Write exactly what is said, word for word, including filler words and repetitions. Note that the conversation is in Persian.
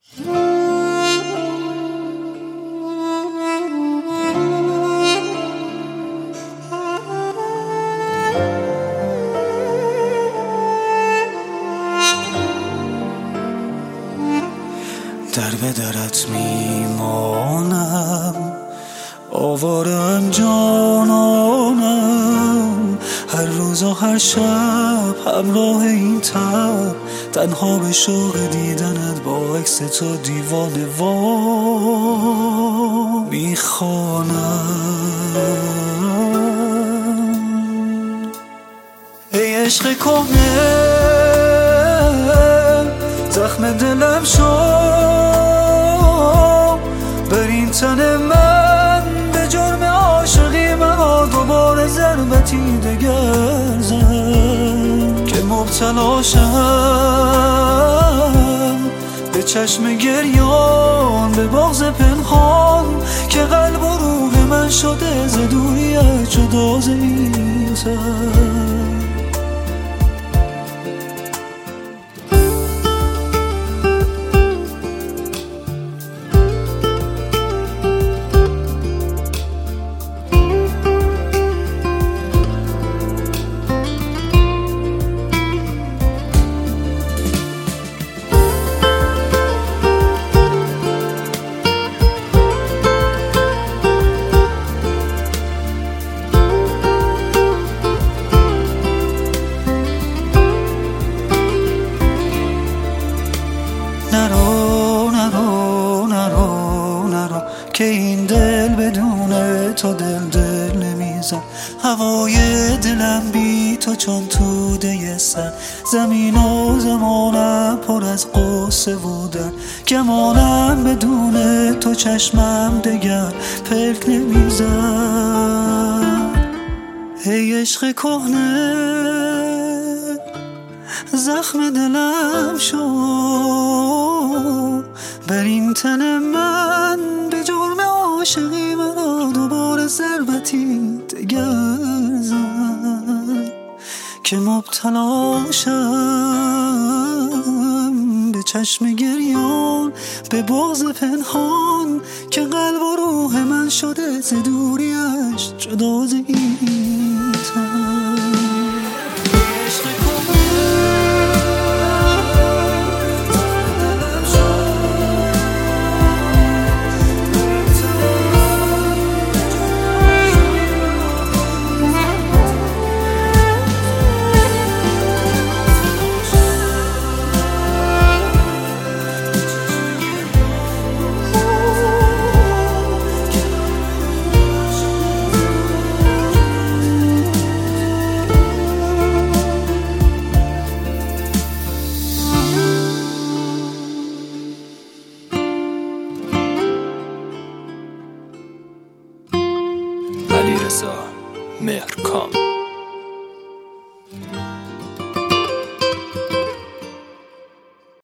در به درت میمانم، آوارم جانانم، هر روز و هر شب همراه این تب، تنها به شوق دیدنت با عکس تو دیوانه وا میخوانم. ای عشق کهنه، زخم دلم شد بر این تن من، به جرم عاشقی من دوباره ضربتی دگر زد که مبتلاشم به چشم گریان، به بغض پنهان که قلب و روح من شده ز دوریت جدا ز این تن. نرو نرو نرو نرو که این دل بدون تو دل دل نمیزد، هوای دلم بی تو چون توده سر، زمین و زمانم پر از قصه و درد، گمانم بدون تو چشمم دگر پلک نمیزد. ای عشق کهنه، زخم دلم شو بر این تن من، به جرم عاشقی مرا دوباره ضربتی دگر زد که مبتلاشم به چشم گریان، به بغض پنهان که قلب و روح من شده ز دوریش جدا ز این تن. علیرضا مهرکام.